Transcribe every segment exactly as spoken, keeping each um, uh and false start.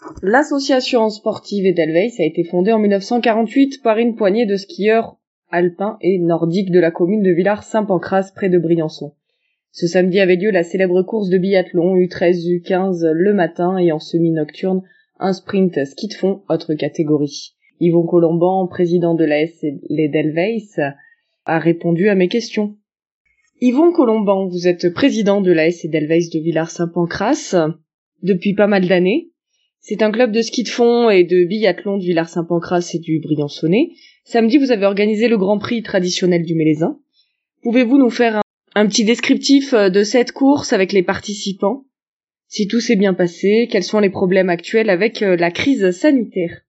L'association sportive Edelweiss a été fondée en mille neuf cent quarante-huit par une poignée de skieurs alpins et nordiques de la commune de Villars-Saint-Pancrace près de Briançon. Ce samedi avait lieu la célèbre course de biathlon U treize U quinze le matin et en semi-nocturne un sprint ski de fond, autre catégorie. Yvon Colomban, président de l'A S Edelweiss, a répondu à mes questions. Yvon Colomban, vous êtes président de l'A S Edelweiss de Villars-Saint-Pancrace depuis pas mal d'années. C'est un club de ski de fond et de biathlon de Villars-Saint-Pancrace et du Briançonnais. Samedi, vous avez organisé le Grand Prix traditionnel du Mélézin. Pouvez-vous nous faire un, un petit descriptif de cette course avec les participants? Si tout s'est bien passé, quels sont les problèmes actuels avec la crise sanitaire?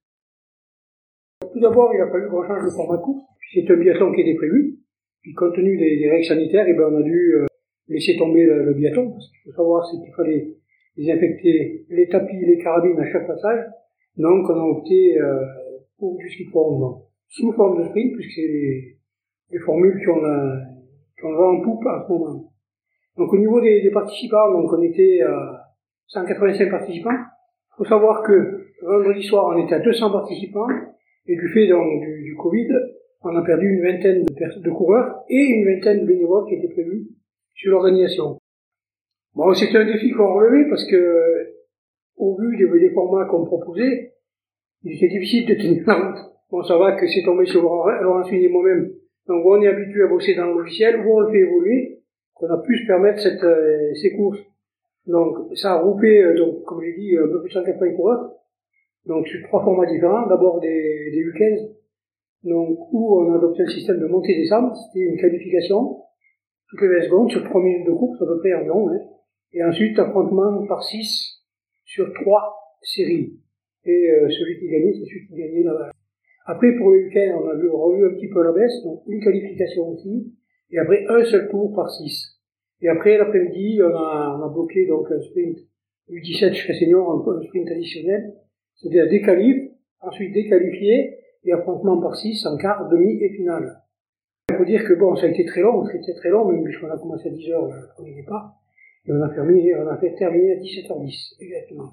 Tout d'abord, il n'y a pas eu grand changement de format de course. C'est un biathlon qui était prévu. Puis compte tenu des, des règles sanitaires, eh ben, on a dû euh, laisser tomber le, le biathlon. Parce qu'il faut savoir, c'est qu'il fallait désinfecter les tapis, les carabines à chaque passage. Donc on a opté euh, pour du ski de fond, sous forme de sprint, puisque c'est les, les formules qui ont la, qui ont le vent en poupe à ce moment. Donc au niveau des, des participants, donc on était à cent quatre-vingt-cinq participants. Il faut savoir que vendredi soir, on était à deux cents participants, et du fait donc, du, du Covid, on a perdu une vingtaine de, de coureurs et une vingtaine de bénévoles qui étaient prévus sur l'organisation. Bon, c'était un défi qu'on relevait parce que, au vu des, des formats qu'on proposait, il était difficile de tenir la route. Bon, ça va que c'est tombé sur Laurent Suine et moi-même. Donc, on est habitué à bosser dans le logiciel, où on le fait évoluer, qu'on a pu se permettre cette, euh, ces courses. Donc, ça a groupé, euh, donc, comme j'ai dit, un peu plus de cent quatre-vingts coureurs. Donc, sur trois formats différents. D'abord des, des U quinze. Donc, où on a adopté un système de montée-descente. C'était une qualification. Toutes les vingt secondes, sur trois minutes de course, à peu près environ, hein. Et ensuite, affrontement par six sur trois séries. Et euh, celui qui gagnait, c'est celui qui gagnait là-bas. Après, pour le week-end, on a vu, revu un petit peu la baisse, donc une qualification aussi, et après un seul tour par six. Et après, l'après-midi, on a, on a bloqué donc un sprint U dix-sept chez senior, un, un sprint additionnel, c'est-à-dire des qualifs, ensuite déqualifié, et affrontement par six en quart, demi et finale. Il faut dire que bon, ça a été très long, c'était très long, même puisqu'on a commencé à dix heures le premier départ. Et on a terminé, on a fait terminer à dix-sept heures dix, exactement.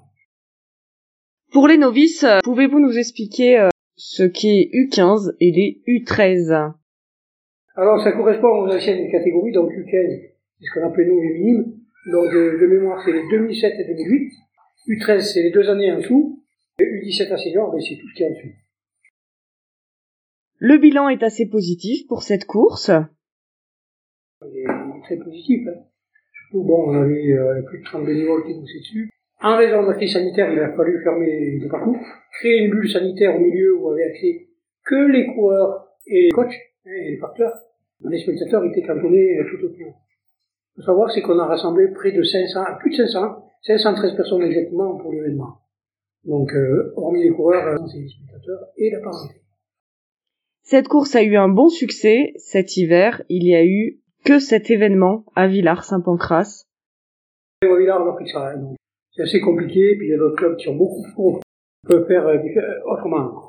Pour les novices, pouvez-vous nous expliquer euh, ce qu'est U quinze et les U treize? Alors, ça correspond aux anciennes catégories, donc U quinze, c'est ce qu'on appelle nous les minimes. Donc, de, de mémoire, c'est les deux mille sept et deux mille huit. U treize, c'est les deux années en dessous. Et U dix-sept à senior, ben, c'est tout ce qui est en dessous. Le bilan est assez positif pour cette course. Il est, il est très positif, hein. Bon, on avait euh, plus de trente bénévoles qui bossaient dessus. En raison de la crise sanitaire, il a fallu fermer de partout, créer une bulle sanitaire au milieu où avaient accès que les coureurs et les coachs, hein, et les facteurs. Les spectateurs étaient cantonnés tout autour. Il faut savoir, c'est qu'on a rassemblé près de cinq cents, plus de cinq cents, cinq cent treize personnes exactement pour l'événement. Donc, euh, hormis les coureurs, c'est les spectateurs et la parenté. Cette course a eu un bon succès. Cet hiver, il y a eu que cet événement à Villars-Saint-Pancrace. À Villars, on a pris ça, hein, donc c'est assez compliqué, puis il y a d'autres clubs qui ont beaucoup de cours, on peut faire euh, autrement.